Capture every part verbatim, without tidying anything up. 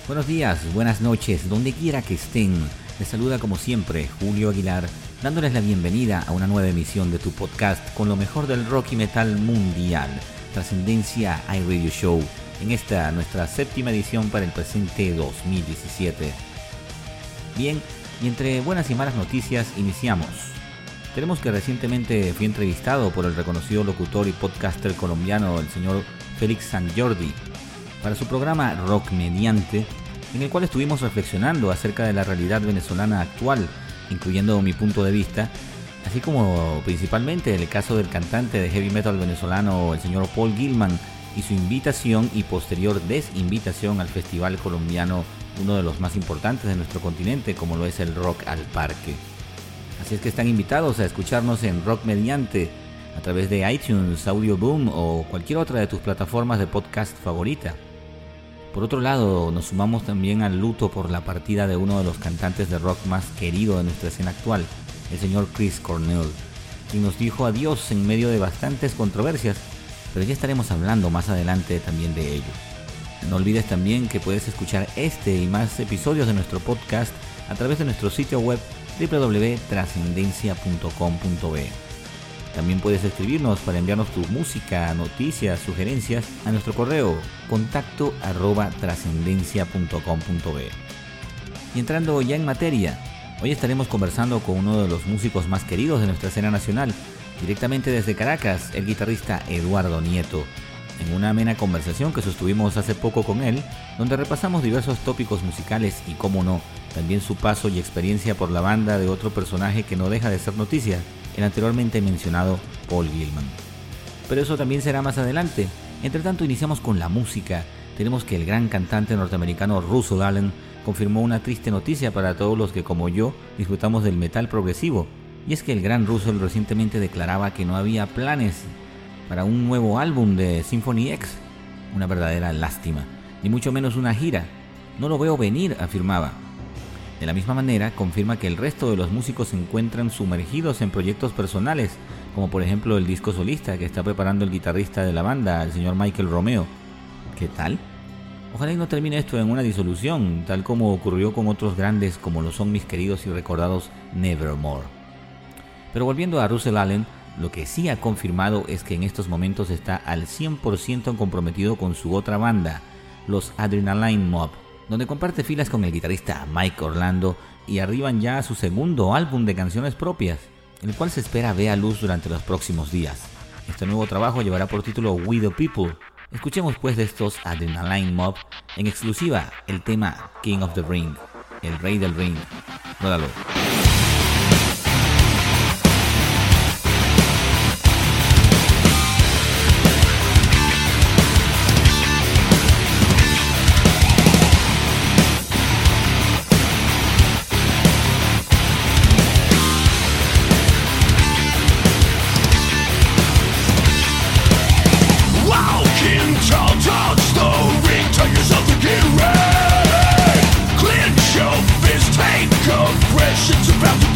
Buenos días, buenas noches, donde quiera que estén. Les saluda como siempre Julio Aguilar, dándoles la bienvenida a una nueva emisión de tu podcast con lo mejor del rock y metal mundial, Trascendencia iRadio Show, en esta nuestra séptima edición para el presente dos mil diecisiete. Bien, y entre buenas y malas noticias iniciamos. Tenemos que recientemente fui entrevistado por el reconocido locutor y podcaster colombiano, el señor Félix Sanjordi, para su programa Rock Mediante, en el cual estuvimos reflexionando acerca de la realidad venezolana actual, incluyendo mi punto de vista, así como principalmente el caso del cantante de heavy metal venezolano, el señor Paul Gilman, y su invitación y posterior desinvitación al festival colombiano, uno de los más importantes de nuestro continente, como lo es el Rock al Parque. Así es que están invitados a escucharnos en Rock Mediante a través de iTunes, Audio Boom o cualquier otra de tus plataformas de podcast favorita. Por otro lado, nos sumamos también al luto por la partida de uno de los cantantes de rock más querido de nuestra escena actual, el señor Chris Cornell, quien nos dijo adiós en medio de bastantes controversias, pero ya estaremos hablando más adelante también de ello. No olvides también que puedes escuchar este y más episodios de nuestro podcast a través de nuestro sitio web doble u doble u doble u punto trascendencia punto com punto be. También puedes escribirnos para enviarnos tu música, noticias, sugerencias a nuestro correo contacto arroba trascendencia punto com punto be. Y entrando ya en materia, hoy estaremos conversando con uno de los músicos más queridos de nuestra escena nacional, directamente desde Caracas, el guitarrista Eduardo Nieto, en una amena conversación que sostuvimos hace poco con él, donde repasamos diversos tópicos musicales y, cómo no, también su paso y experiencia por la banda de otro personaje que no deja de ser noticia, el anteriormente mencionado Paul Gilman. Pero eso también será más adelante. Entre tanto, iniciamos con la música. Tenemos que el gran cantante norteamericano Russell Allen confirmó una triste noticia para todos los que, como yo, disfrutamos del metal progresivo, y es que el gran Russell recientemente declaraba que no había planes para un nuevo álbum de Symphony X. Una verdadera lástima, ni mucho menos una gira. No lo veo venir, afirmaba. De la misma manera, confirma que el resto de los músicos se encuentran sumergidos en proyectos personales, como por ejemplo el disco solista que está preparando el guitarrista de la banda, el señor Michael Romeo. ¿Qué tal? Ojalá y no termine esto en una disolución, tal como ocurrió con otros grandes como lo son mis queridos y recordados Nevermore. Pero volviendo a Russell Allen, lo que sí ha confirmado es que en estos momentos está al cien por ciento comprometido con su otra banda, los Adrenaline Mob, donde comparte filas con el guitarrista Mike Orlando y arriban ya a su segundo álbum de canciones propias, el cual se espera vea luz durante los próximos días. Este nuevo trabajo llevará por título We the People. Escuchemos pues de estos Adrenaline Mob en exclusiva el tema King of the Ring, el rey del ring. Ródalo. Clench your fist, take aggression's about to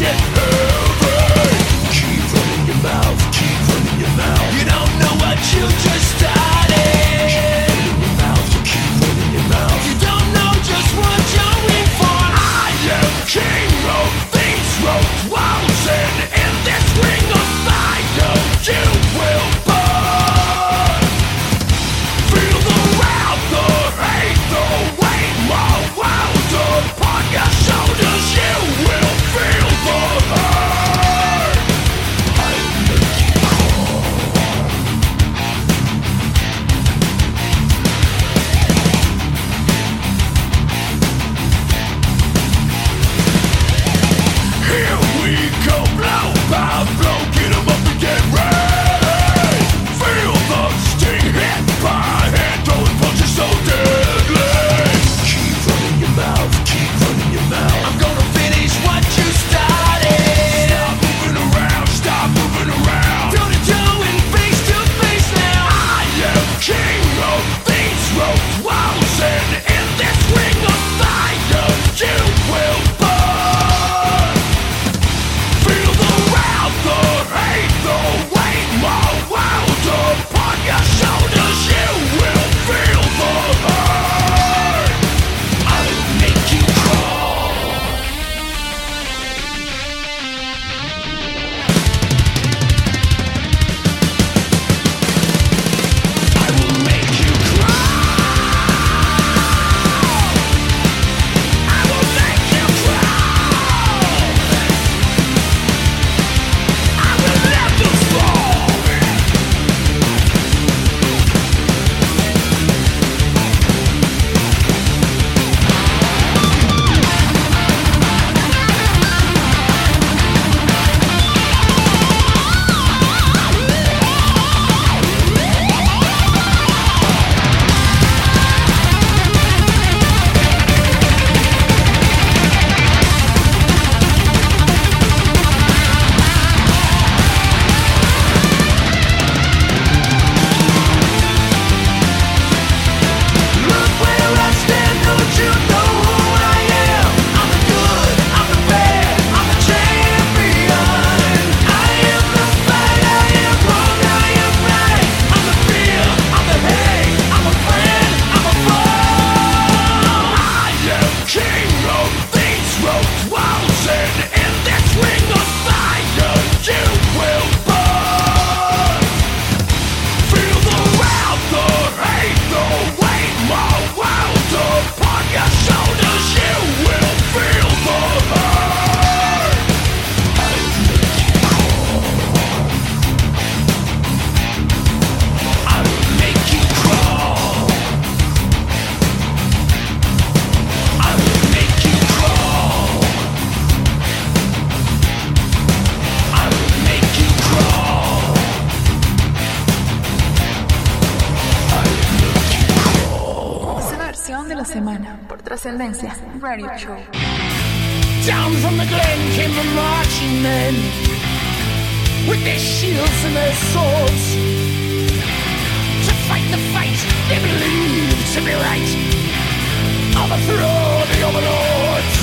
canción de la semana por Trascendencia Radio Show. Down from the glen came the marching men with their shields and their swords to fight the fight they believed to be right, overthrow the overlords.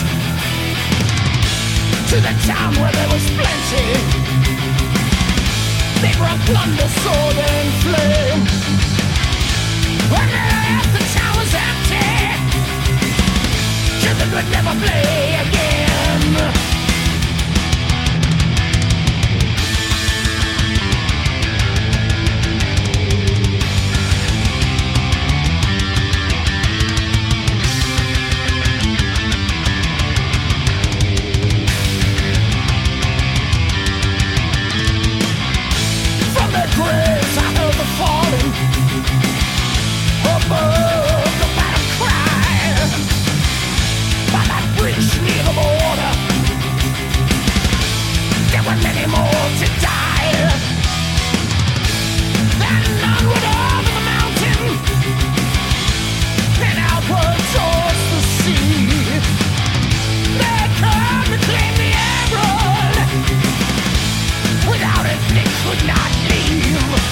To the town where there was plenty, they brought plunder, sword and flame. When they left, the town was empty. Children would never play again. From their graves I heard the falling above the battle cry. By that bridge near the border, there were many more to die. Then onward over the mountain, and outward towards the sea. They come to claim the emerald. Without it, they could not leave.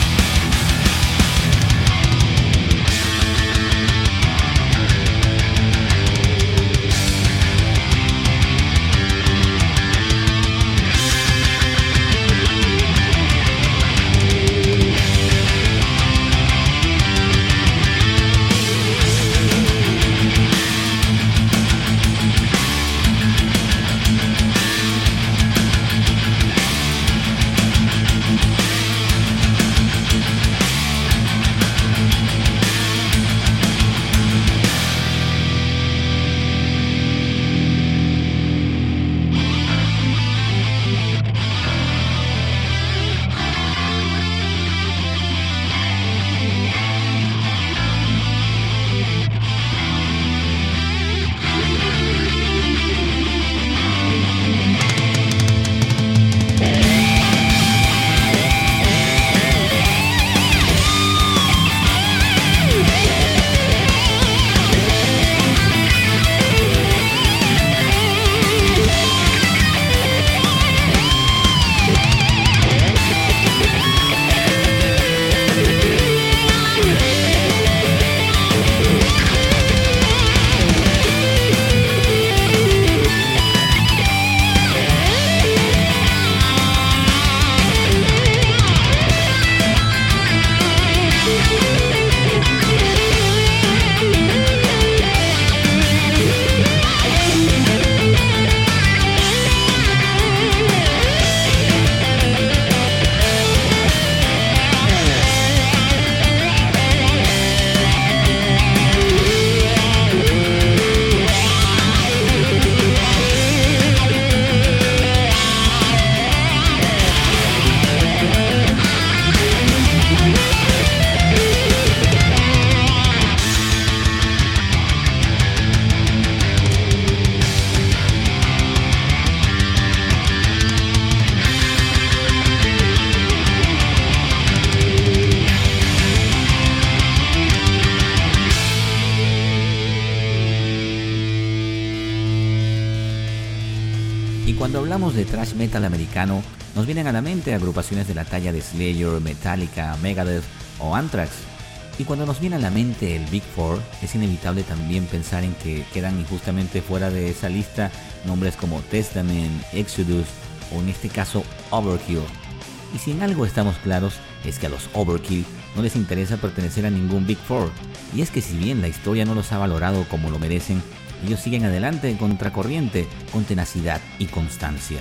Cuando hablamos de thrash metal americano, nos vienen a la mente agrupaciones de la talla de Slayer, Metallica, Megadeth o Anthrax. Y cuando nos viene a la mente el Big Four, es inevitable también pensar en que quedan injustamente fuera de esa lista nombres como Testament, Exodus o en este caso Overkill. Y si en algo estamos claros es que a los Overkill no les interesa pertenecer a ningún Big Four. Y es que si bien la historia no los ha valorado como lo merecen, ellos siguen adelante en contracorriente, con tenacidad y constancia.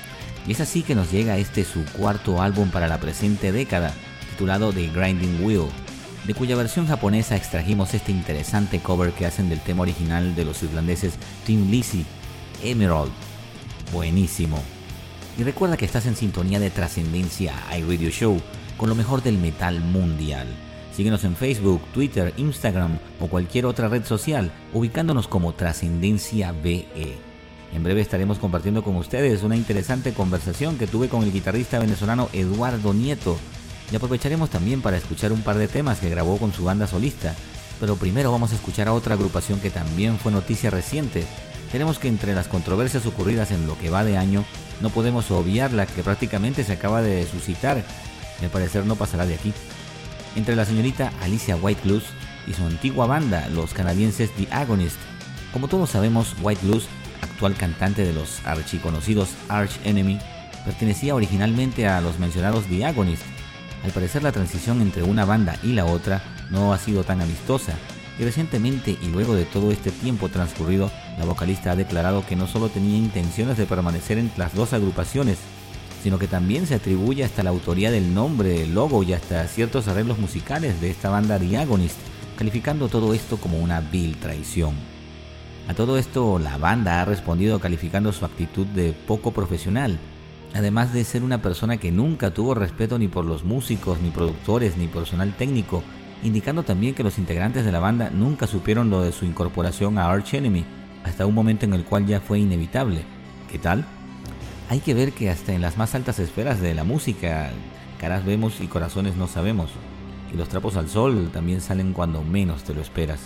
Y es así que nos llega este su cuarto álbum para la presente década, titulado The Grinding Wheel, de cuya versión japonesa extrajimos este interesante cover que hacen del tema original de los irlandeses Thin Lizzy, Emerald. Buenísimo. Y recuerda que estás en sintonía de Trascendencia iRadio Show, con lo mejor del metal mundial. Síguenos en Facebook, Twitter, Instagram o cualquier otra red social, ubicándonos como Trascendencia B E. En breve estaremos compartiendo con ustedes una interesante conversación que tuve con el guitarrista venezolano Eduardo Nieto. Y aprovecharemos también para escuchar un par de temas que grabó con su banda solista, Pero primero vamos a escuchar a otra agrupación que también fue noticia reciente. Tenemos que entre las controversias ocurridas en lo que va de año, no podemos obviar la que prácticamente se acaba de suscitar, y al parecer no pasará de aquí. Entre la señorita Alicia White-Luz y su antigua banda, los canadienses The Agonist. Como todos sabemos, White-Luz, actual cantante de los archiconocidos Arch Enemy, pertenecía originalmente a los mencionados The Agonist. Al parecer la transición entre una banda y la otra no ha sido tan amistosa, y recientemente y luego de todo este tiempo transcurrido, la vocalista ha declarado que no solo tenía intenciones de permanecer en las dos agrupaciones, sino que también se atribuye hasta la autoría del nombre, el logo y hasta ciertos arreglos musicales de esta banda The Agonist, calificando todo esto como una vil traición. A todo esto, la banda ha respondido calificando su actitud de poco profesional, además de ser una persona que nunca tuvo respeto ni por los músicos, ni productores, ni personal técnico, indicando también que los integrantes de la banda nunca supieron lo de su incorporación a Arch Enemy, hasta un momento en el cual ya fue inevitable. ¿Qué tal? Hay que ver que hasta en las más altas esferas de la música, caras vemos y corazones no sabemos, y los trapos al sol también salen cuando menos te lo esperas.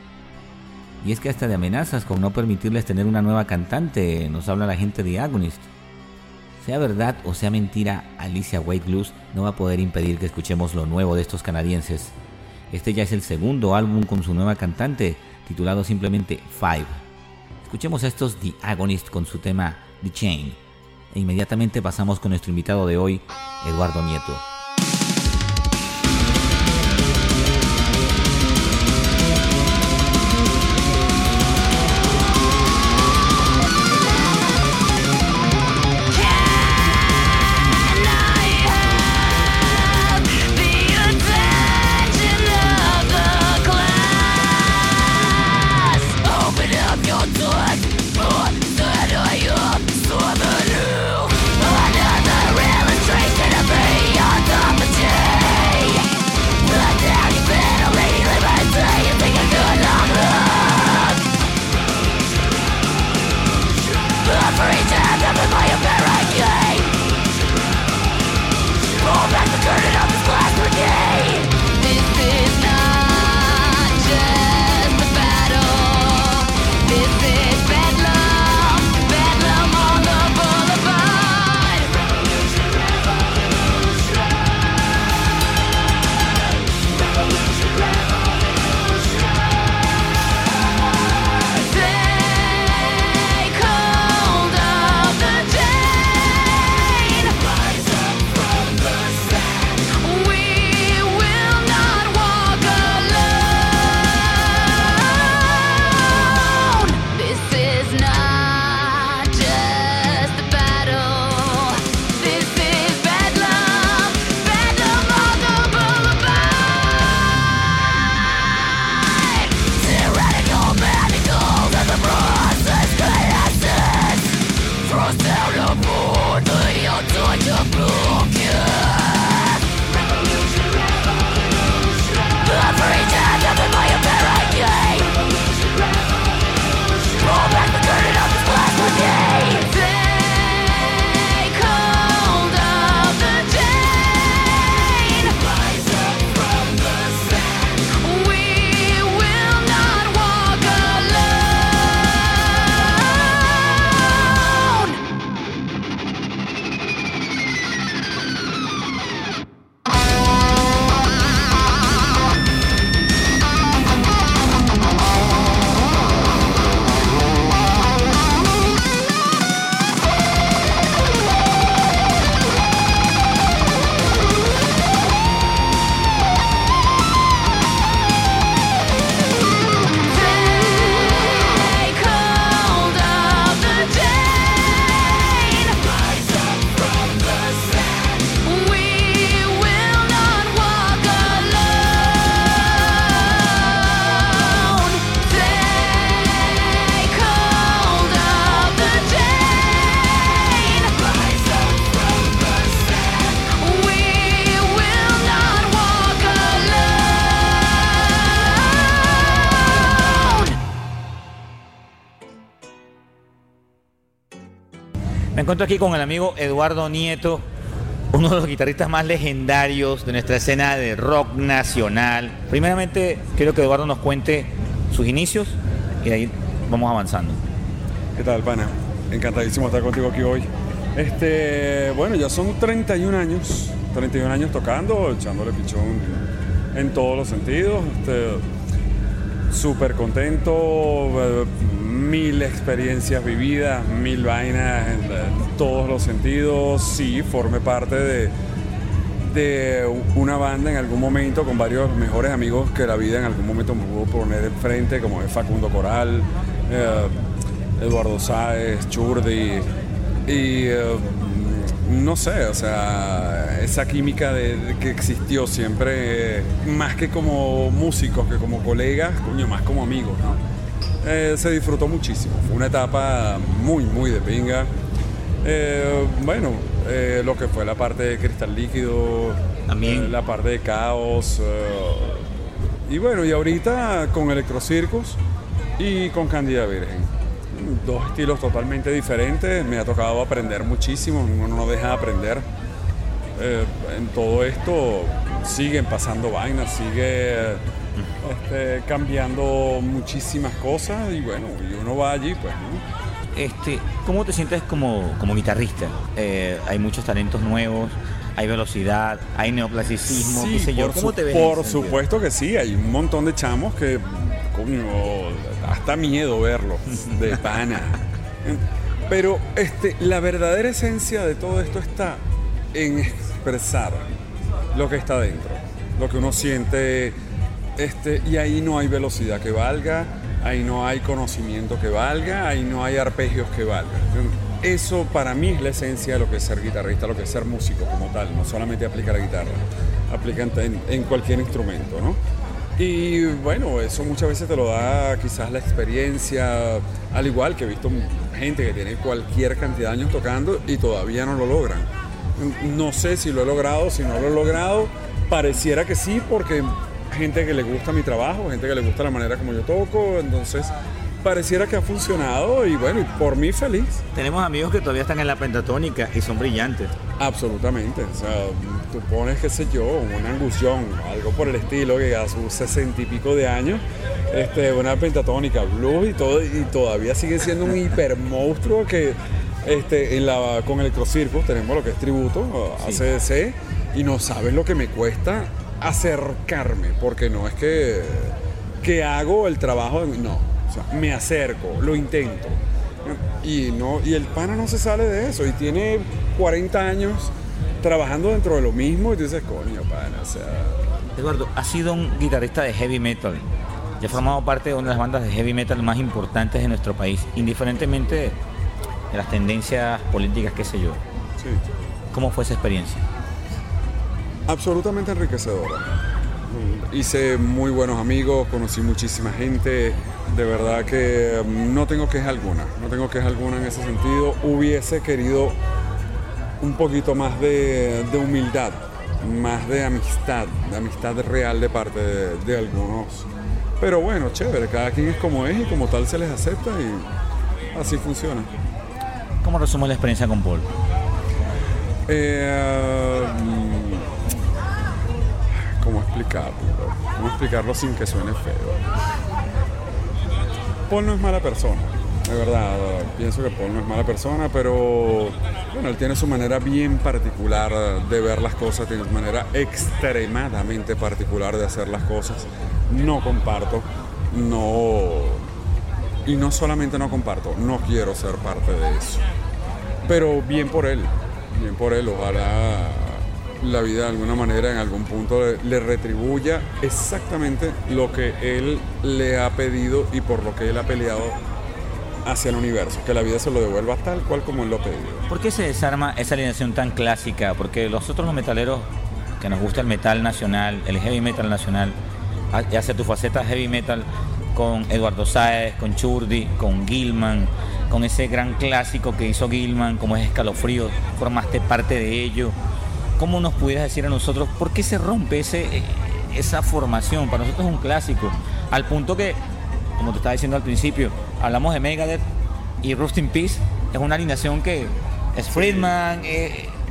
Y es que hasta de amenazas con no permitirles tener una nueva cantante nos habla la gente de Agonist. Sea verdad o sea mentira, Alicia White-Luz no va a poder impedir que escuchemos lo nuevo de estos canadienses. Este ya es el segundo álbum con su nueva cantante, titulado simplemente Five. Escuchemos a estos The Agonist con su tema The Chain, e inmediatamente pasamos con nuestro invitado de hoy, Eduardo Nieto. Me encuentro aquí con el amigo Eduardo Nieto, uno de los guitarristas más legendarios de nuestra escena de rock nacional. Primeramente, quiero que Eduardo nos cuente sus inicios y de ahí vamos avanzando. ¿Qué tal, pana? Encantadísimo estar contigo aquí hoy. Este, bueno, ya son treinta y un años, treinta y un años tocando, echándole pichón en todos los sentidos. Este, súper contento, eh, mil experiencias vividas, mil vainas en, en todos los sentidos. Sí, formé parte de, de una banda en algún momento con varios mejores amigos que la vida en algún momento me pudo poner enfrente, como es Facundo Coral, eh, Eduardo Sáez, Churdi, y eh, no sé, o sea, esa química de, de que existió siempre, eh, más que como músicos, que como colegas, coño, más como amigos, ¿no? Eh, se disfrutó muchísimo, fue una etapa muy, muy de pinga. Eh, bueno, eh, lo que fue la parte de Cristal Líquido, también eh, la parte de Caos, eh, y bueno, y ahorita con Electrocircus y con Cándida Virgen. Dos estilos totalmente diferentes, me ha tocado aprender muchísimo, uno no deja de aprender. Eh, en todo esto siguen pasando vainas, sigue este, cambiando muchísimas cosas y bueno, y uno va allí, pues, ¿no? Este, ¿cómo te sientes como, como guitarrista? Eh, hay muchos talentos nuevos, hay velocidad, hay neoclasicismo, Sí, qué sé yo. por, ¿Cómo su- te ves? por supuesto que sí, hay un montón de chamos que, coño, hasta miedo verlos, de pana. Pero este, la verdadera esencia de todo esto está en expresar lo que está dentro, lo que uno siente, este, y ahí no hay velocidad que valga, ahí no hay conocimiento que valga, ahí no hay arpegios que valgan. Eso para mí es la esencia de lo que es ser guitarrista, lo que es ser músico como tal, no solamente aplica a la guitarra, aplica en, en cualquier instrumento, ¿no? Y bueno, eso muchas veces te lo da quizás la experiencia, al igual que he visto gente que tiene cualquier cantidad de años tocando y todavía no lo logran. No sé si lo he logrado, si no lo he logrado, pareciera que sí, porque gente que le gusta mi trabajo, gente que le gusta la manera como yo toco, entonces pareciera que ha funcionado y bueno, y por mí feliz. Tenemos amigos que todavía están en la pentatónica y son brillantes. Absolutamente, o sea, tú pones, qué sé yo, un angustión, algo por el estilo, que a sus sesenta y pico de años, este, una pentatónica, blues y todo, y todavía sigue siendo un hipermonstruo que este, en la, con Electrocircus tenemos lo que es tributo, Sí. A C D C, y no sabes lo que me cuesta acercarme, porque no es que, que hago el trabajo, de, no, o sea, me acerco, lo intento. Y, no, y el pana no se sale de eso y tiene cuarenta años trabajando dentro de lo mismo y tú dices, coño, pana, o sea... Eduardo, has sido un guitarrista de heavy metal. Ya has formado parte de una de las bandas de heavy metal más importantes de nuestro país, indiferentemente de las tendencias políticas, qué sé yo. Sí. ¿Cómo fue esa experiencia? Absolutamente enriquecedora. Hice muy buenos amigos, conocí muchísima gente, de verdad que no tengo queja alguna, no tengo queja alguna en ese sentido. Hubiese querido un poquito más de, de humildad, más de amistad, de amistad real de parte de, de algunos. Pero bueno, chévere, cada quien es como es y como tal se les acepta y así funciona. ¿Cómo resumes la experiencia con Paul? Eh, ¿Cómo explicarlo? ¿Cómo explicarlo sin que suene feo? Paul no es mala persona, de verdad. Pienso que Paul no es mala persona, pero bueno, él tiene su manera bien particular de ver las cosas, tiene su manera extremadamente particular de hacer las cosas. No comparto, no... Y no solamente no comparto, no quiero ser parte de eso. Pero bien por él, bien por él, ojalá la vida de alguna manera en algún punto le, le retribuya exactamente lo que él le ha pedido y por lo que él ha peleado hacia el universo, que la vida se lo devuelva tal cual como él lo ha pedido. ¿Por qué se desarma esa alineación tan clásica? Porque nosotros los metaleros, que nos gusta el metal nacional, el heavy metal nacional, ya sea tu faceta heavy metal con Eduardo Sáez, con Churdi, con Gilman, con ese gran clásico que hizo Gilman, como es Escalofrío, formaste parte de ello. ¿Cómo nos pudieras decir a nosotros por qué se rompe ese, esa formación? Para nosotros es un clásico, al punto que, como te estaba diciendo al principio, hablamos de Megadeth y Rust in Peace, es una alineación que es Friedman, eh,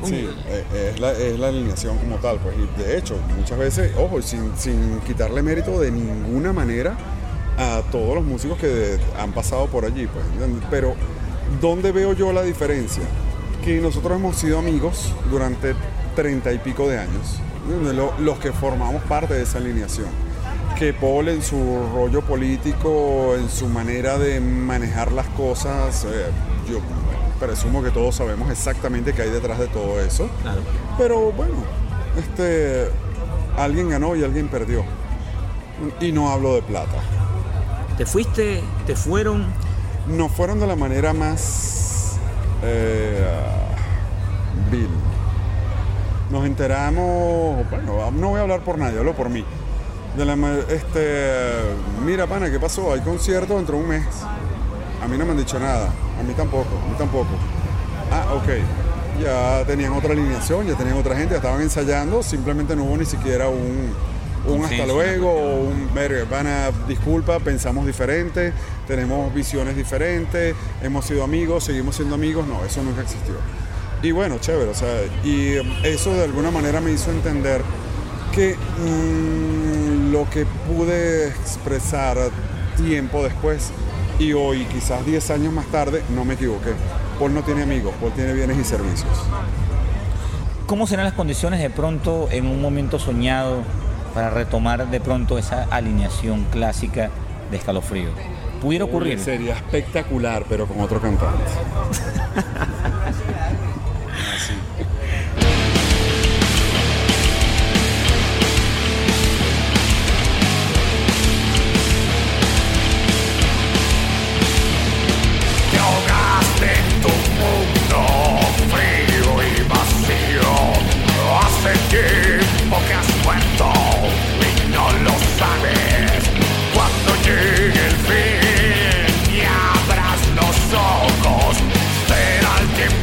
Sí, es la, es la alineación como tal, pues, y de hecho, muchas veces, ojo, sin, sin quitarle mérito de ninguna manera a todos los músicos que han pasado por allí, pues, pero ¿dónde veo yo la diferencia? Que nosotros hemos sido amigos durante treinta y pico de años, los que formamos parte de esa alineación. Que Paul en su rollo político, en su manera de manejar las cosas, eh, yo presumo que todos sabemos exactamente qué hay detrás de todo eso. Claro. Pero bueno, este, alguien ganó y alguien perdió. Y no hablo de plata. ¿Te fuiste? ¿Te fueron? No fueron de la manera más eh, vil. Nos enteramos, bueno, no voy a hablar por nadie, hablo por mí. De la, este, mira, pana, ¿qué pasó? Hay concierto dentro de un mes. A mí no me han dicho nada. A mí tampoco, a mí tampoco. Ah, ok. Ya tenían otra alineación, ya tenían otra gente, ya estaban ensayando. Simplemente no hubo ni siquiera un, un hasta luego o un, verga, pana, disculpa, pensamos diferente, tenemos visiones diferentes, hemos sido amigos, seguimos siendo amigos. No, eso nunca existió. Y bueno, chévere, o sea, y eso de alguna manera me hizo entender que mmm, lo que pude expresar tiempo después y hoy, quizás diez años más tarde, no me equivoqué. Paul no tiene amigos, Paul tiene bienes y servicios. ¿Cómo serán las condiciones de pronto en un momento soñado para retomar de pronto esa alineación clásica de Escalofrío? ¿Pudiera ocurrir? Sería espectacular, pero con otro cantante. Así. Tiempo que has muerto y no lo sabes. Cuando llegue el fin y abras los ojos, será el tiempo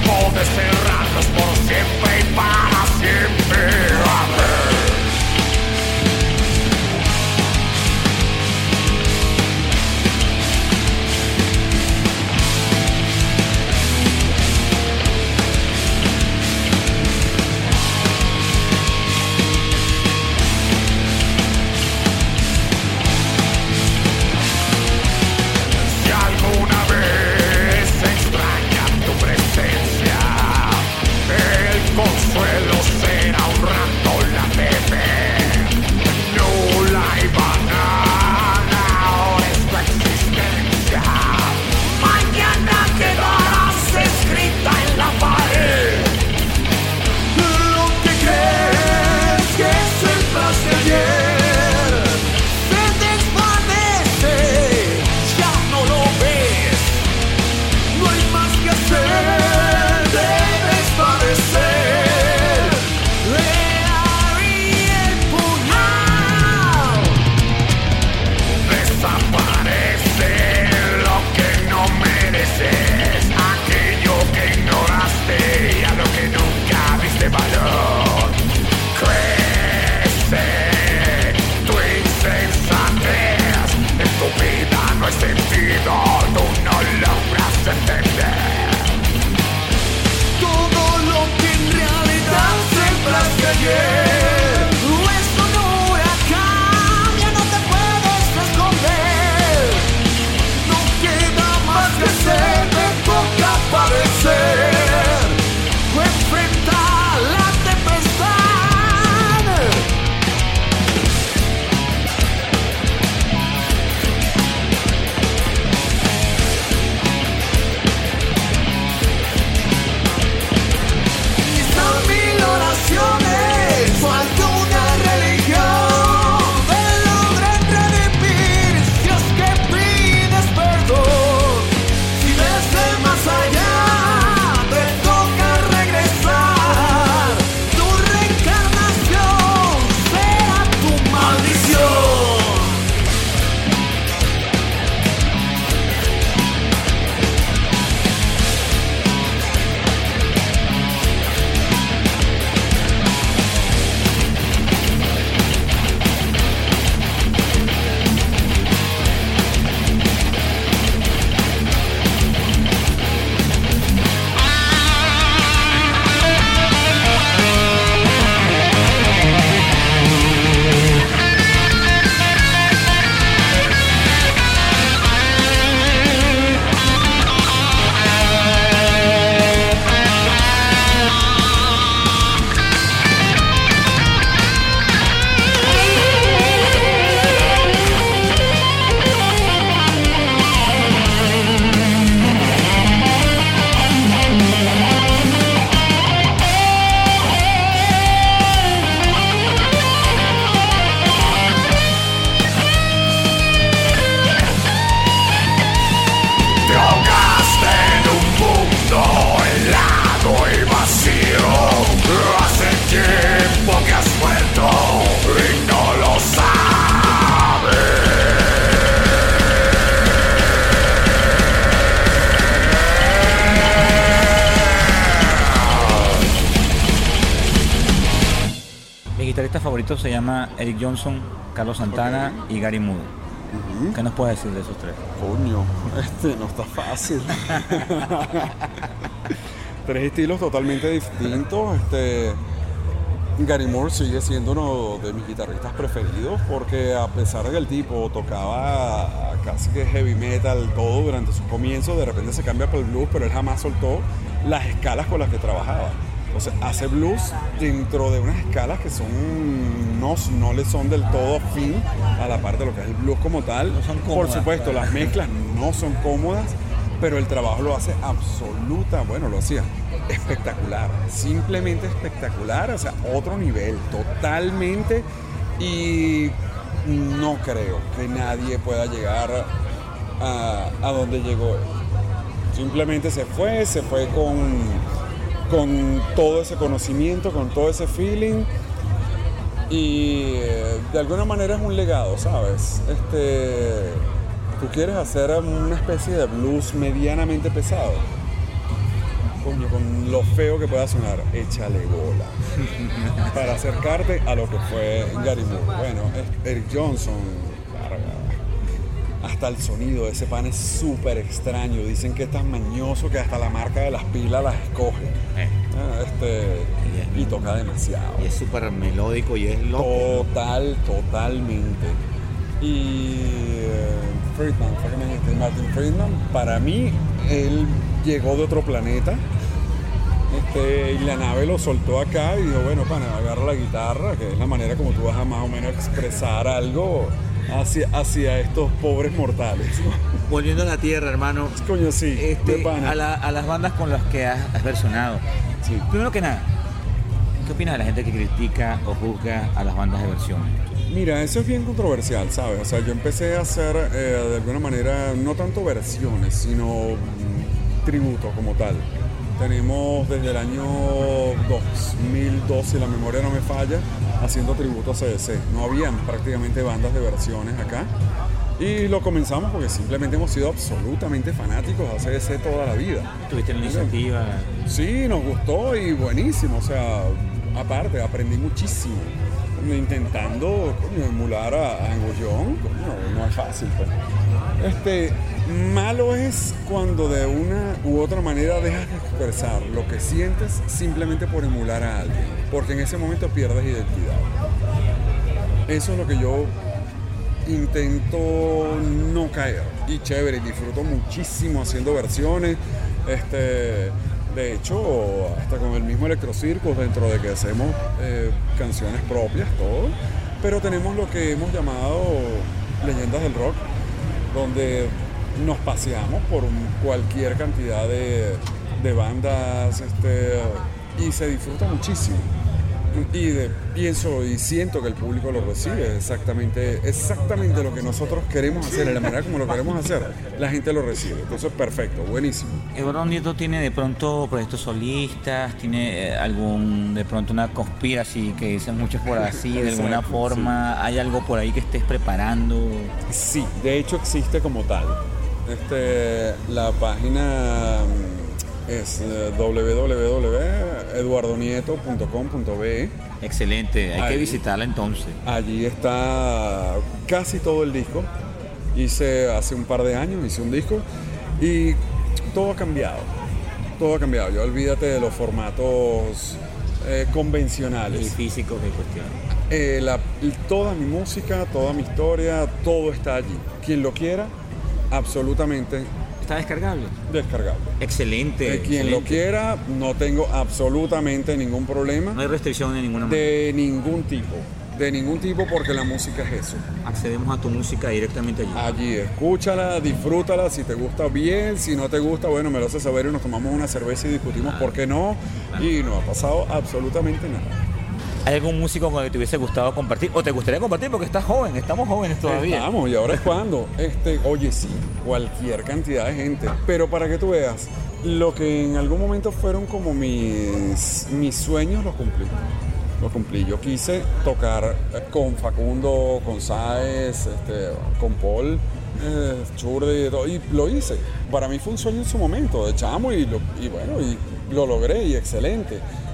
artistas favoritos se llama Eric Johnson, Carlos Santana okay. y Gary Moore. Uh-huh. ¿Qué nos puedes decir de esos tres? Coño, este no está fácil. Tres estilos totalmente distintos. Este, Gary Moore sigue siendo uno de mis guitarristas preferidos porque a pesar de que el tipo tocaba casi que heavy metal todo durante sus comienzos, de repente se cambia por el blues, pero él jamás soltó las escalas con las que trabajaba. O sea, hace blues dentro de unas escalas que son no, no le son del todo afín a la parte de lo que es el blues como tal. No son cómodas, por supuesto, claro. Las mezclas no son cómodas, pero el trabajo lo hace absoluta, bueno, lo hacía espectacular, simplemente espectacular, o sea, otro nivel, totalmente, y no creo que nadie pueda llegar a, a donde llegó él. Simplemente se fue, se fue con, con todo ese conocimiento, con todo ese feeling, y eh, de alguna manera es un legado, ¿sabes? Este, tú quieres hacer una especie de blues medianamente pesado, coño, con lo feo que pueda sonar, échale bola para acercarte a lo que fue Gary Moore. Bueno, Eric Johnson, hasta el sonido de ese pan es súper extraño. Dicen que es tan mañoso que hasta la marca de las pilas las escoge. Eh. Este, y, es, y toca demasiado. Y es súper melódico y es loco. Total, totalmente. Y eh, Friedman, fue que me dijiste, Martin Friedman, para mí, él llegó de otro planeta. Este, y la nave lo soltó acá y dijo, bueno, pana, agarra la guitarra, que es la manera como tú vas a más o menos expresar algo hacia, hacia estos pobres mortales. Volviendo a la tierra, hermano. Coño, sí, este, de pana. A, la, a las bandas con las que has, has versionado. Sí. Primero que nada, ¿qué opinas de la gente que critica o juzga a las bandas de versiones? Mira, eso es bien controversial, ¿sabes? O sea, yo empecé a hacer, eh, de alguna manera, no tanto versiones, sino mm, tributo como tal. Tenemos desde el año dos mil dos, si la memoria no me falla, haciendo tributo a C D C. No habían prácticamente bandas de versiones acá. Y lo comenzamos porque simplemente hemos sido absolutamente fanáticos de C D C toda la vida. ¿Tuviste la iniciativa? Sí, nos gustó y buenísimo. O sea, aparte, aprendí muchísimo. Intentando coño, emular a, a Angus Young, coño, no es fácil. Pues. Este, malo es cuando de una u otra manera dejas de expresar lo que sientes simplemente por emular a alguien, porque en ese momento pierdes identidad. Eso es lo que yo intento no caer. Y chévere, disfruto muchísimo haciendo versiones. Este, de hecho, hasta con el mismo Electrocircus, dentro de que hacemos eh, canciones propias, todo, pero tenemos lo que hemos llamado leyendas del rock, donde nos paseamos por un, cualquier cantidad de, de bandas este, y se disfruta muchísimo. Y de, pienso y siento que el público lo recibe exactamente, exactamente lo que nosotros queremos hacer, de la manera como lo queremos hacer, la gente lo recibe. Entonces, perfecto, buenísimo. Eduardo Nieto tiene de pronto proyectos solistas, tiene eh, algún, de pronto una conspiracy que dicen muchos por así, de alguna Exacto, forma, sí. ¿Hay algo por ahí que estés preparando? Sí, de hecho existe como tal. Este, la página es doble u doble u doble u punto eduardo nieto punto com punto be. Excelente, hay allí, que visitarla entonces. Allí está casi todo el disco. Hice hace un par de años, hice un disco y todo ha cambiado. Todo ha cambiado. Ya olvídate de los formatos eh, convencionales. Y físicos de cuestión. Eh, la, toda mi música, toda mi historia, todo está allí. Quien lo quiera, absolutamente. ¿Está descargable? Descargable. Excelente. De quien excelente. lo quiera, no tengo absolutamente ningún problema. No hay restricción de ninguna manera. De ningún tipo. De ningún tipo, porque la música es eso. Accedemos a tu música directamente allí. Allí, escúchala, disfrútala, si te gusta bien, si no te gusta, bueno, me lo haces saber y nos tomamos una cerveza y discutimos claro. por qué no. Claro. Y no ha pasado absolutamente nada. ¿Hay algún músico con el que te hubiese gustado compartir? ¿O te gustaría compartir? Porque estás joven, estamos jóvenes todavía. Estamos, y ahora es cuando. Este, oye, sí, cualquier cantidad de gente. Pero para que tú veas, lo que en algún momento fueron como mis, mis sueños, los cumplí. Los cumplí. Yo quise tocar con Facundo, con Sáez, este, con Paul, eh, Churde y todo, y lo hice. Para mí fue un sueño en su momento, de chamo, y, lo, y bueno, y lo logré, y excelente.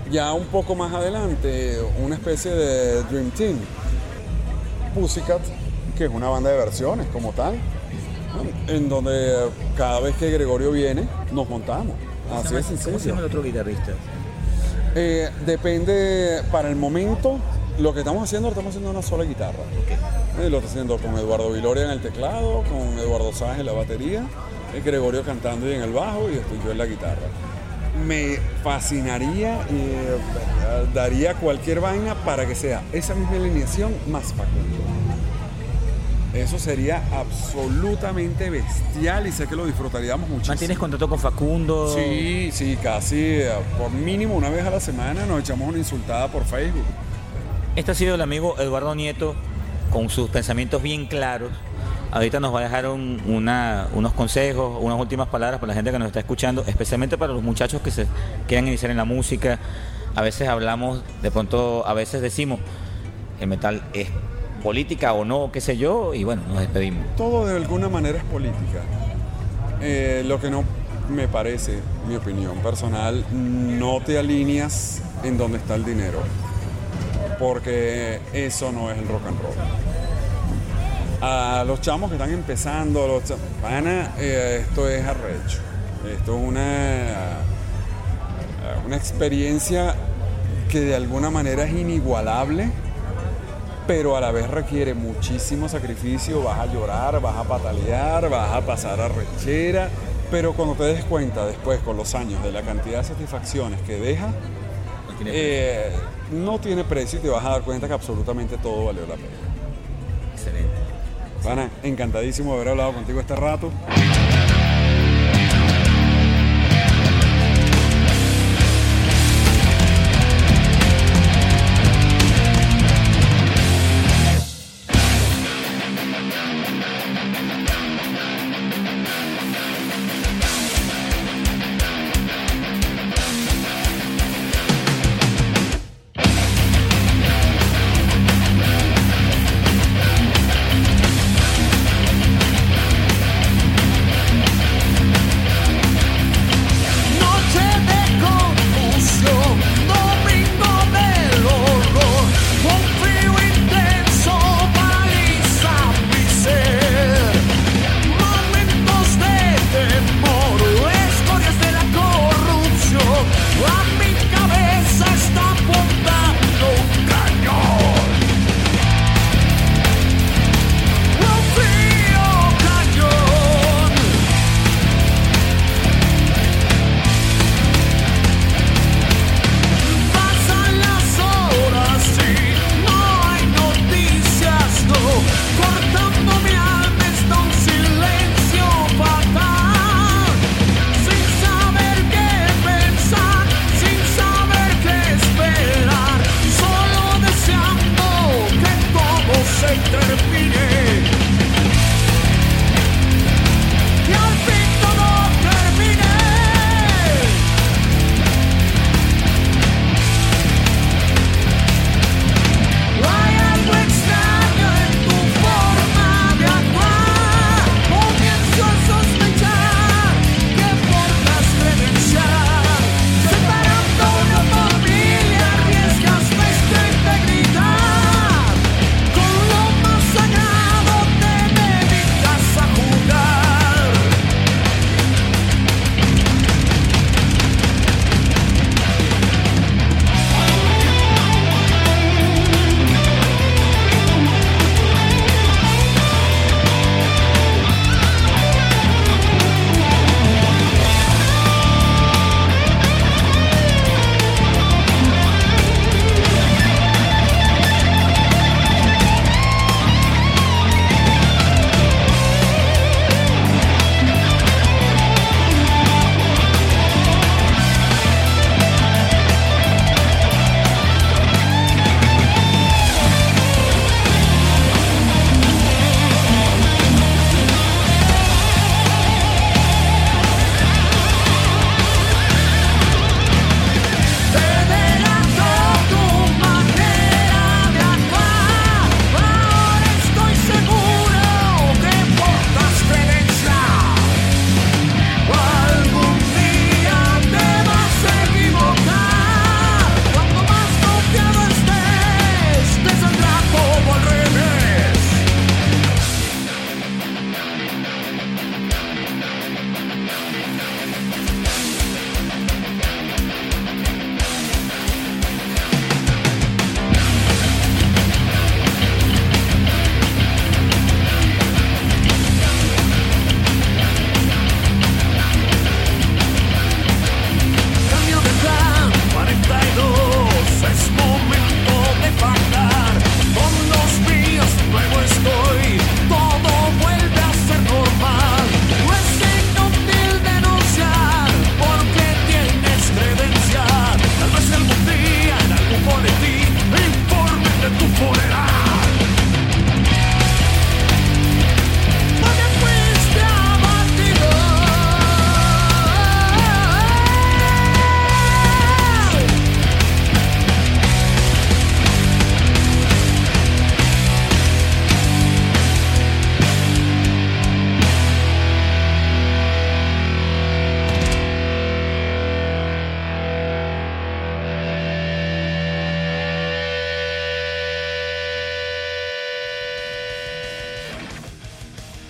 Ya un poco más adelante, una especie de Dream Team. Pussycat, que es una banda de versiones como tal, ¿no? En donde cada vez que Gregorio viene, nos montamos. Así es sencillo. ¿Cómo se llama el otro guitarrista? Eh, depende, para el momento, lo que estamos haciendo, lo estamos haciendo una sola guitarra. Okay. Eh, lo está haciendo con Eduardo Viloria en el teclado, con Eduardo Sáenz en la batería, eh, Gregorio cantando y en el bajo, y estoy yo en la guitarra. Me fascinaría y eh, daría cualquier vaina para que sea esa misma alineación más Facundo. Eso sería absolutamente bestial y sé que lo disfrutaríamos muchísimo. ¿Mantienes contacto con Facundo? Sí, sí, casi por mínimo una vez a la semana nos echamos una insultada por Facebook. Este ha sido el amigo Eduardo Nieto con sus pensamientos bien claros. Ahorita nos va a dejar un, una, unos consejos, unas últimas palabras para la gente que nos está escuchando, especialmente para los muchachos que se quieran iniciar en la música. A veces hablamos, de pronto, a veces decimos, el metal es política o no, qué sé yo, y bueno, nos despedimos. Todo de alguna manera es política. Eh, lo que no me parece, mi opinión personal, no te alineas en donde está el dinero, porque eso no es el rock and roll. A los chamos que están empezando, a los chamos, pana, eh, esto es arrecho. Esto es una, una experiencia que de alguna manera es inigualable, pero a la vez requiere muchísimo sacrificio. Vas a llorar, vas a patalear, vas a pasar arrechera, pero cuando te des cuenta después, con los años, de la cantidad de satisfacciones que deja, No tiene eh, no tiene precio y te vas a dar cuenta que absolutamente todo valió la pena. Excelente. Pana, encantadísimo de haber hablado contigo este rato.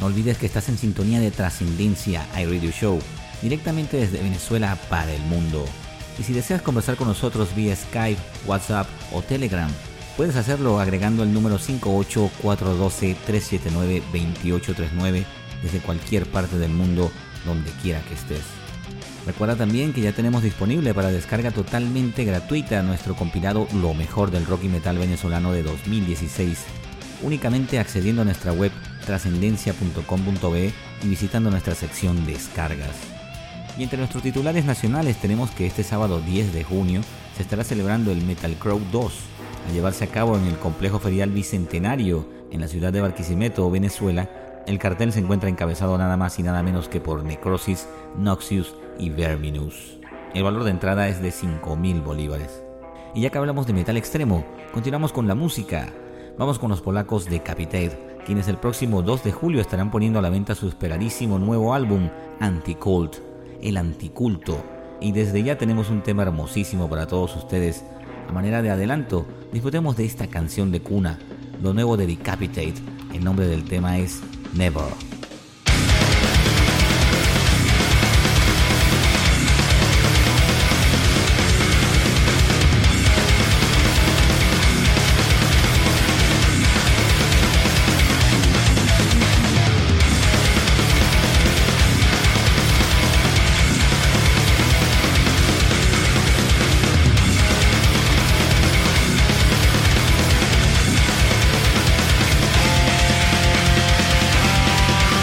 No olvides que estás en sintonía de Trascendencia iRadio Show, directamente desde Venezuela para el mundo. Y si deseas conversar con nosotros vía Skype, WhatsApp o Telegram, puedes hacerlo agregando el número cinco ocho cuatro uno dos, tres siete nueve, dos ocho tres nueve desde cualquier parte del mundo, donde quiera que estés. Recuerda también que ya tenemos disponible para descarga totalmente gratuita nuestro compilado Lo mejor del rock y metal venezolano de dos mil dieciséis, únicamente accediendo a nuestra web trascendencia punto com punto be y visitando nuestra sección Descargas. Y entre nuestros titulares nacionales tenemos que este sábado diez de junio se estará celebrando el Metal Crow dos, a llevarse a cabo en el Complejo Ferial Bicentenario en la ciudad de Barquisimeto, Venezuela. El cartel se encuentra encabezado nada más y nada menos que por Necrosis, Noxious y Verminous. El valor de entrada es de cinco mil bolívares. Y ya que hablamos de metal extremo, continuamos con la música. Vamos con los polacos Decapitate, quienes el próximo dos de julio estarán poniendo a la venta su esperadísimo nuevo álbum Anticult, el anticulto. Y desde ya tenemos un tema hermosísimo para todos ustedes. A manera de adelanto, disfrutemos de esta canción de cuna, lo nuevo de Decapitate. El nombre del tema es Never. Never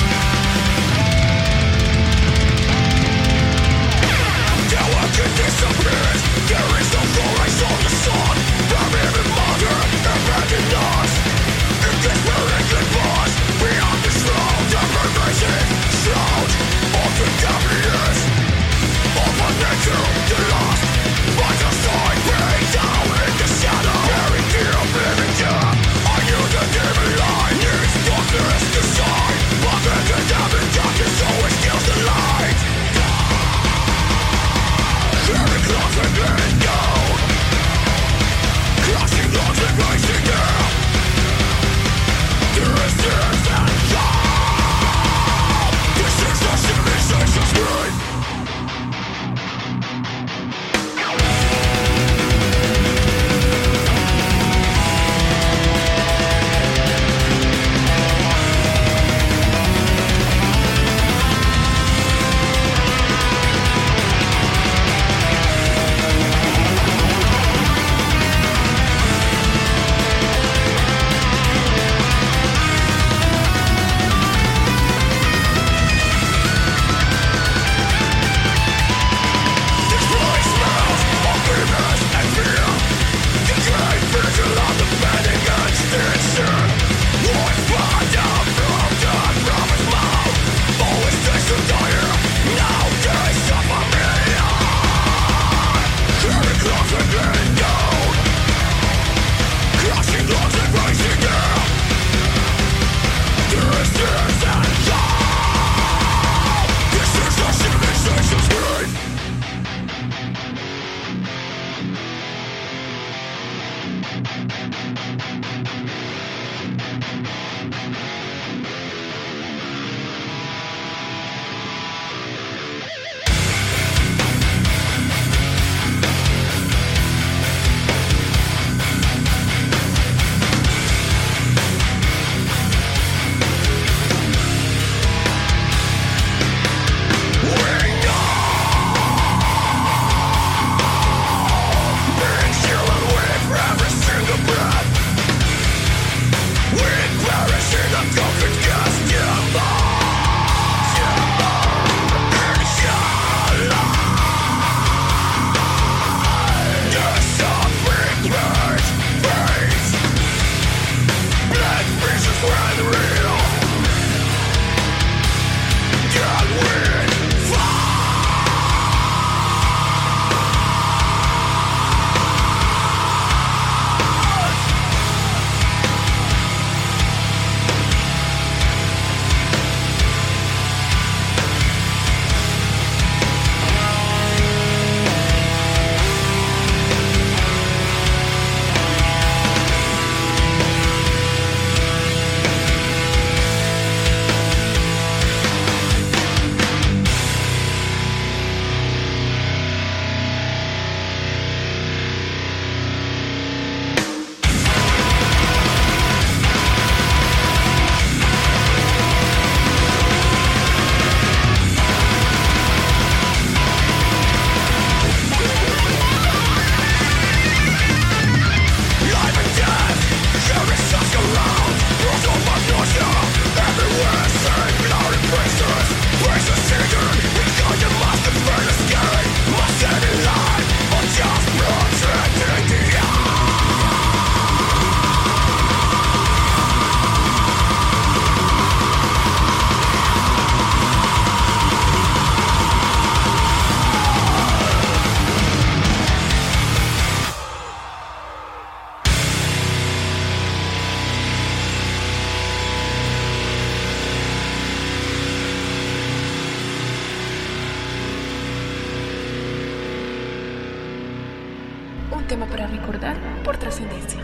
Un tema para recordar por trascendencia.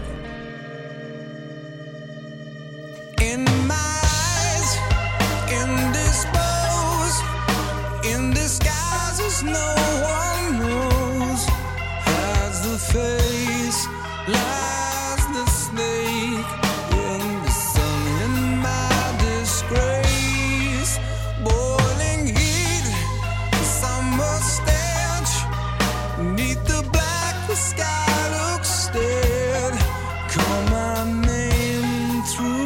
In my eyes, indisposed, in disguises no one knows, has the face, lies the snake, in the sun, in my disgrace, boiling heat, summer stench, neath the black, the sky looks dead, call my name through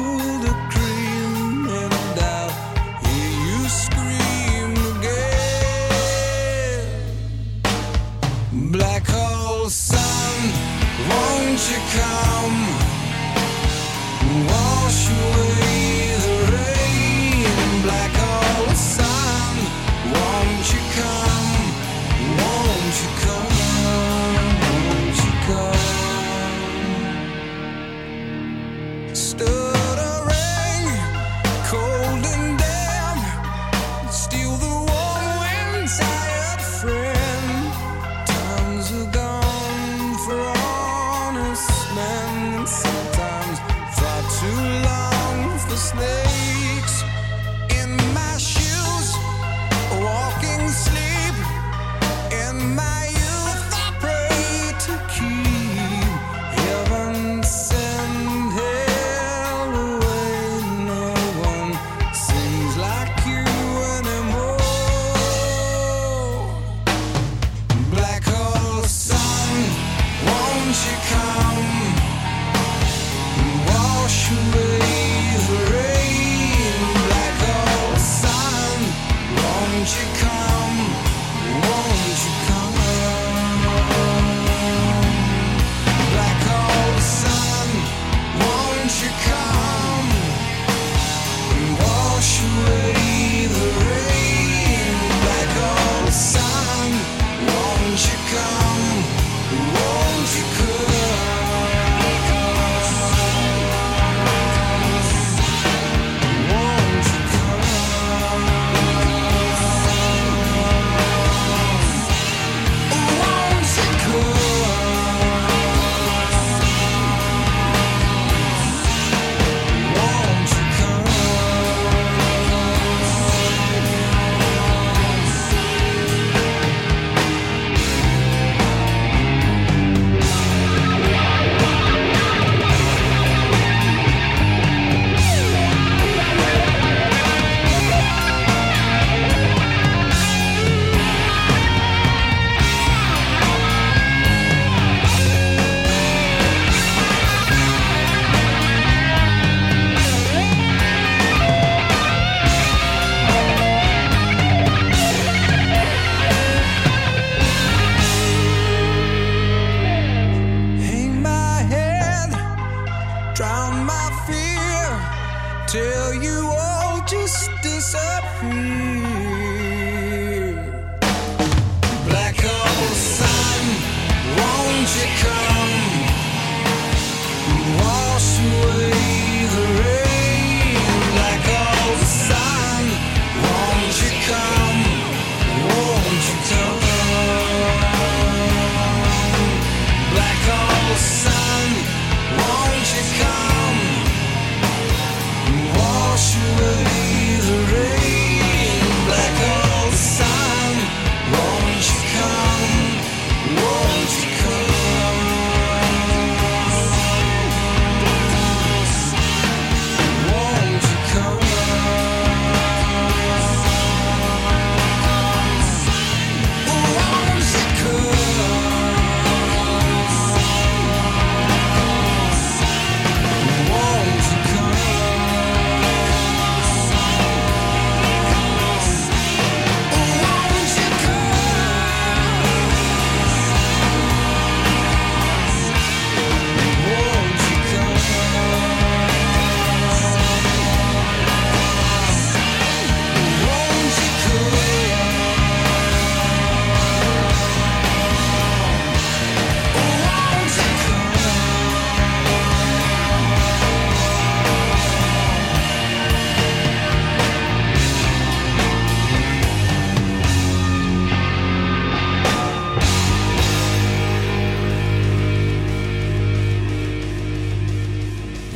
black hole sun, won't you come, wash away the rain. Black hole sun, won't you come, won't you come, won't you come. Stood a rain, cold and damp, steal the warm wind, tired friend. Sometimes far too long for snakes in my shoes, walking sleep. In my youth I pray to keep heaven send hell away. No one seems like you anymore. Black hole sun, won't you come, wash away the rain. Black hole sun, won't you come, won't you come. Black hole sun, won't you come, wash away the rain. Black hole sun, won't you come, won't you come. Won't you come?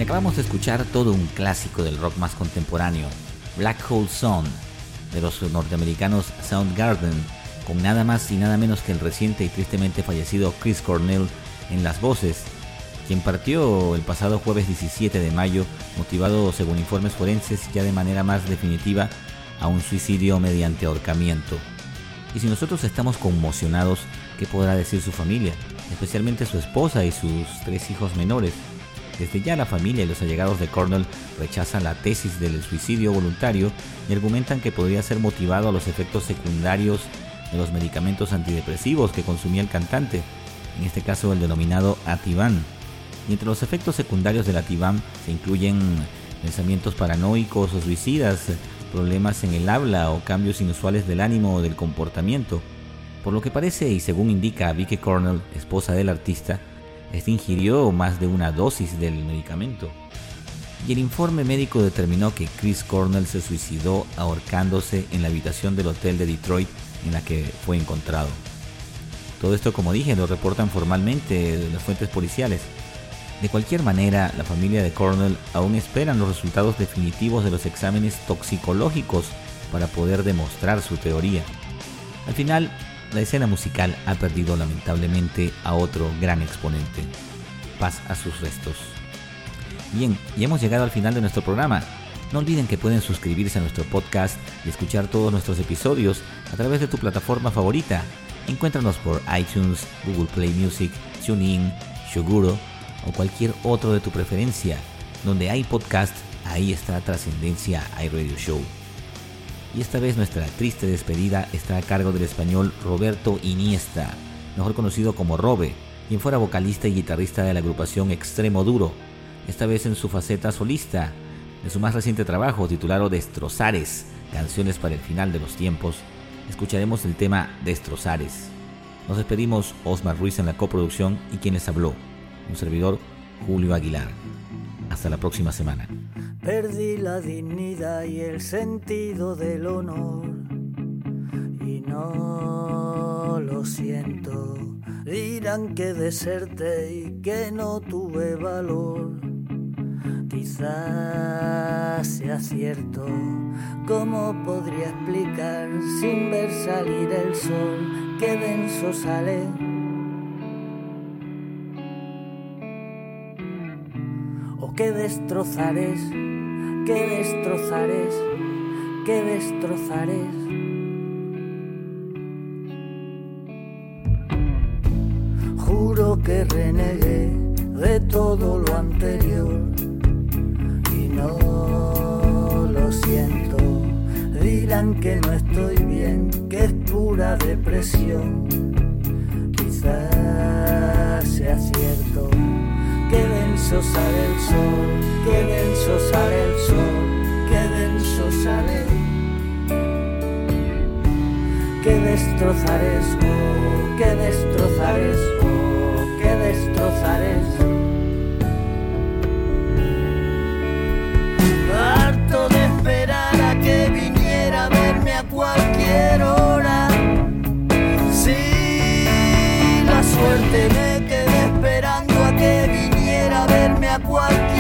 Acabamos de escuchar todo un clásico del rock más contemporáneo, Black Hole Sun, de los norteamericanos Soundgarden, con nada más y nada menos que el reciente y tristemente fallecido Chris Cornell en las voces, quien partió el pasado jueves diecisiete de mayo, motivado, según informes forenses, ya de manera más definitiva a un suicidio mediante ahorcamiento. Y si nosotros estamos conmocionados, ¿qué podrá decir su familia? Especialmente su esposa y sus tres hijos menores. Desde ya la familia y los allegados de Cornell rechazan la tesis del suicidio voluntario y argumentan que podría ser motivado a los efectos secundarios de los medicamentos antidepresivos que consumía el cantante, en este caso el denominado Ativan. Y entre los efectos secundarios del Ativan se incluyen pensamientos paranoicos o suicidas, problemas en el habla o cambios inusuales del ánimo o del comportamiento. Por lo que parece, y según indica Vicky Cornell, esposa del artista, este ingirió más de una dosis del medicamento. Y el informe médico determinó que Chris Cornell se suicidó ahorcándose en la habitación del hotel de Detroit en la que fue encontrado. Todo esto, como dije, lo reportan formalmente las fuentes policiales. De cualquier manera, la familia de Cornell aún esperan los resultados definitivos de los exámenes toxicológicos para poder demostrar su teoría. Al final, la escena musical ha perdido lamentablemente a otro gran exponente. Paz a sus restos. Bien, y hemos llegado al final de nuestro programa. No olviden que pueden suscribirse a nuestro podcast y escuchar todos nuestros episodios a través de tu plataforma favorita. Encuéntranos por iTunes, Google Play Music, TuneIn, Shuguro o cualquier otro de tu preferencia. Donde hay podcast, ahí está Trascendencia iRadio Show. Y esta vez nuestra triste despedida está a cargo del español Roberto Iniesta, mejor conocido como Robe, quien fuera vocalista y guitarrista de la agrupación Extremo Duro, esta vez en su faceta solista. De su más reciente trabajo titulado Destrozares, canciones para el final de los tiempos, escucharemos el tema Destrozares. Nos despedimos, Osmar Ruiz en la coproducción y quien les habló, un servidor, Julio Aguilar. Hasta la próxima semana. Perdí la dignidad y el sentido del honor y no lo siento. Dirán que deserté y que no tuve valor. Quizás sea cierto. ¿Cómo podría explicar sin ver salir el sol que denso sale? O que destrozares, que destrozares, que destrozares. Juro que renegué de todo lo anterior y no lo siento. Dirán que no estoy bien, que es pura depresión. Quizás sea cierto. Que denso sale el sol, que denso sale el sol, que denso sale. Que destrozares, oh, que destrozares, oh, que destrozares. Harto de esperar a que viniera a verme a cualquier hora. Si la suerte me quedé esperando a que viniera a verme a cualquier